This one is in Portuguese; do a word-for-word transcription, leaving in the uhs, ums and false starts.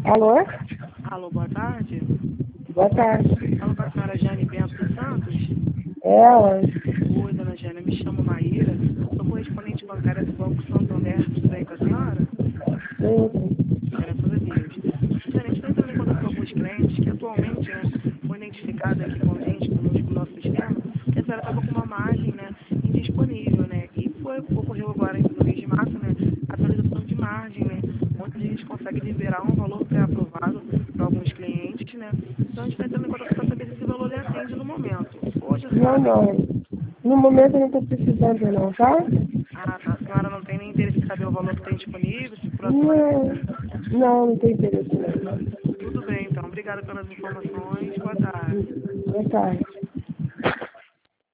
Alô? Alô, boa tarde. Boa tarde. Falo com a senhora Jane Bento dos Santos. Ela? Oi, dona Jane, eu me chamo Maíra, sou correspondente bancária do Banco Santander, tudo bem com a senhora? Sim. Graças a Deus. Jane, a gente está entrando em contato com alguns clientes que atualmente, né, foi identificado aqui com a gente, conosco no nosso sistema, que a senhora estava com uma margem, né, indisponível, né, e foi, ocorreu agora no mês de março, né, a atualização de margem, né, onde a gente consegue liberar um valor pré-aprovado para alguns clientes, né, então a gente está entrando em contato para saber se esse valor lhe atende no momento. Hoje a Não, senhora tem. não. No momento eu não estou precisando não, tá? Ah, tá. A senhora não tem nem interesse em saber o valor que tem disponível, se próximo ano. Não. Não, não tem interesse não. Tudo bem, então. Obrigada pelas informações. Boa tarde. Boa tarde.